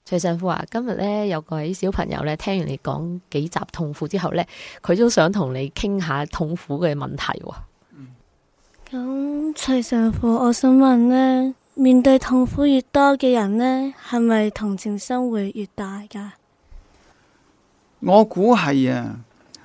徐神父啊，今日咧有個位小朋友咧，聽完你講幾集痛苦之後咧，佢都想同你傾下痛苦嘅問題喎。 咁徐神父，我想問咧，面對痛苦越多嘅人咧，係咪同情心會越大噶？ 我估係啊。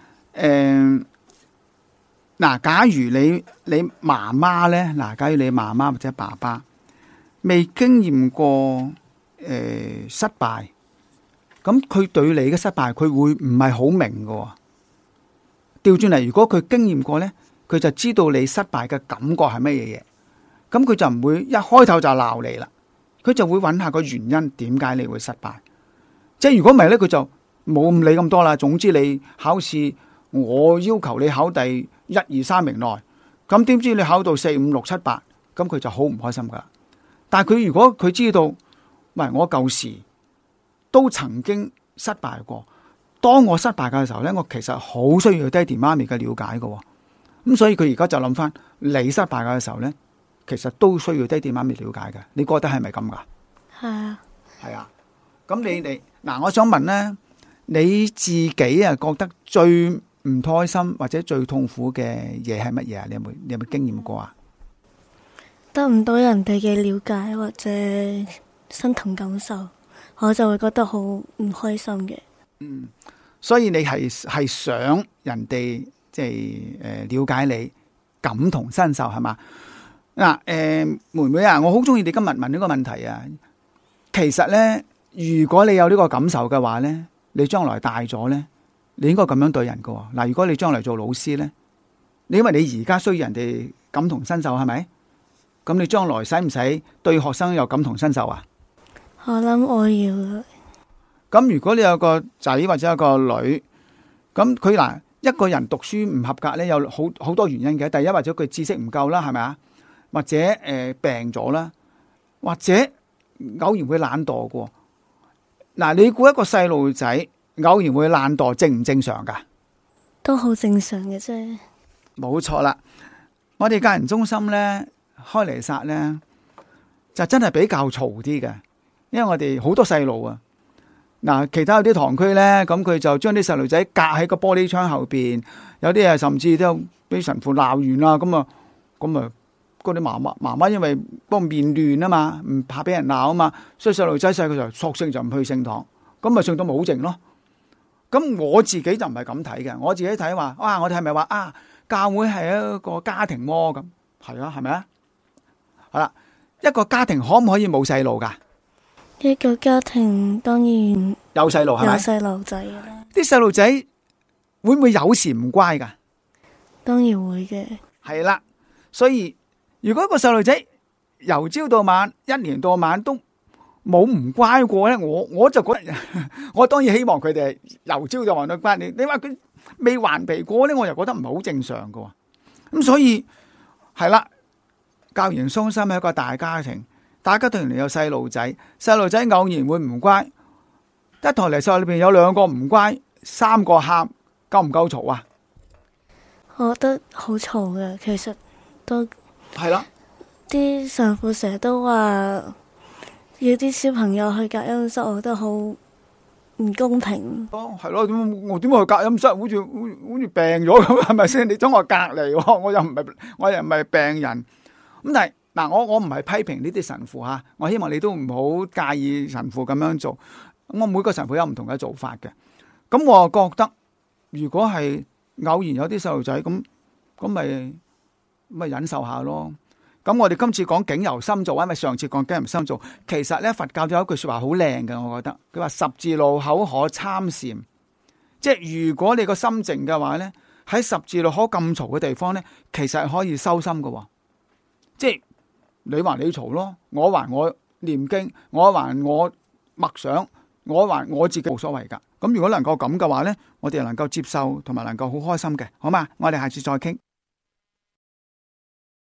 假如你媽媽咧，假如你媽媽或者爸爸未經驗過失敗，咁佢對你嘅失敗，佢會唔係好明㗎。調轉嚟，如果佢經驗過咧，佢就知道你失敗嘅感覺係乜嘢嘢，咁佢就唔會一開頭就鬧你啦，佢就會揾下個原因，點解你會失敗。即係如果唔係咧，佢就冇咁理咁多啦。總之你考試，我要求你考第1、2、3名內，咁點知你考到4、5、6、7、8，咁佢就好唔開心噶。但係佢如果佢知道，喂，我舊時都曾經失敗過，當我失敗嘅時候呢，我其實好需要爹哋媽咪嘅了解嘅。咁所以佢而家就諗翻，你失敗嘅時候呢，其實都需要爹哋媽咪了解嘅。你覺得係咪咁噶？ 係啊， 係啊。咁你我想問呢，你自己啊覺得最唔開心或者最痛苦嘅嘢係乜嘢啊？你有冇經驗過啊？ 得唔到人哋嘅了解或者身同感受，我就會覺得好唔開心嘅。 所以你係想人哋即係了解你，感同身受係嘛？妹妹啊，我好中意你今日問呢個問題啊。其實呢，如果你有呢個感受嘅話呢，你將來大咗呢，你應該咁樣對人噶。如果你將來做老師呢，因為你而家需要人哋感同身受係咪？咁你將來使唔使對學生有感同身受啊？ 我諗我要。 咁如果你有個仔或者有個女，咁佢一個人讀書唔合格呢，有好多原因嘅。第一，或者佢知識唔夠啦，係咪啊？或者病咗啦，或者偶然會懶惰嘅。你估一個細路仔偶然會懶惰正唔正常噶？ 都好正常嘅啫。 冇錯啦，我哋教研中心呢，開彌撒呢，就真係比較嘈啲嘅，因為我哋好多細路啊。其他有啲堂區呢，咁佢就將啲細路仔隔喺個玻璃窗後邊，有啲甚至都俾神父鬧完啦。咁啊，嗰啲媽媽因為個面亂啊嘛，唔怕俾人鬧啊嘛，所以細路仔細個就索性就唔去聖堂，咁咪聖堂冇靜咯。咁我自己就唔係咁睇嘅，我自己睇話，我哋係咪話教會係一個家庭喎？咁係啊，係咪啊？好啦，一個家庭可唔可以冇細路噶？ 一個家庭當然有細路，係咪？ 有細路仔啦。 啲細路仔會唔會有時唔乖噶？ 當然會嘅。係啦，所以如果一個細路仔由朝到晚，一年到晚都冇唔乖過咧，我就覺得，我當然希望佢哋由朝到晚都乖。你話佢未頑皮過咧，我又覺得唔係好正常噶。咁所以係啦，教研中心係一個大家庭。大家當然有細路仔，細路仔偶然會唔乖，一台嚟細路裏邊有2個唔乖，3個喊，夠唔夠嘈啊？ 我覺得好嘈嘅，其實都係啦。啲神父成日都話要啲小朋友去隔音室，我覺得好唔公平。係咯，我點解去隔音室？好似病咗咁，係咪先？你將我隔離，我又唔係病人。咁但係我唔係批評呢啲神父吓，我希望你都唔好介意神父咁樣做。我每個神父有唔同嘅做法嘅。咁我覺得，如果係偶然有啲細路仔咁咪忍受下咯。咁我哋今次講境由心造，因為上次講境由心造，其實咧佛教都有一句說話好靚嘅，我覺得佢話十字路口可參禪，即係如果你個心靜嘅話咧，喺十字路口咁嘈嘅地方咧，其實係可以收心嘅。即係你還你嘈咯，我還我念經，我還我默想，我還我自己冇所謂噶。咁如果能夠咁嘅話咧，我哋能夠接受同埋能夠好開心嘅，好嘛？我哋下次再傾。